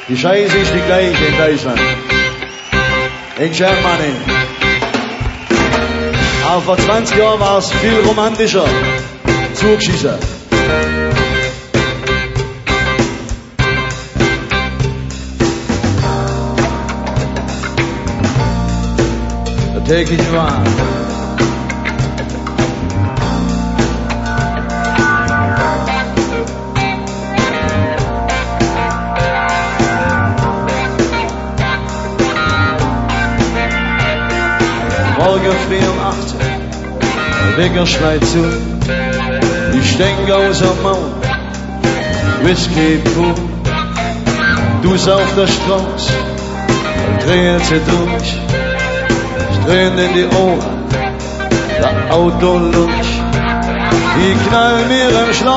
Die Scheiße ist die gleiche in Deutschland. In Germany. Aber vor 20 Jahren war es viel romantischer. Zugschießen. Der tägliche Wahn. Morgen früh um 8 der Wecker schneit zu. Ich denke aus am Mauer, Whisky pur. Du sauf der Straße und dreht sie durch. Strömt in die Ohren, der Autolunch. Ich knall mir im Schlaf.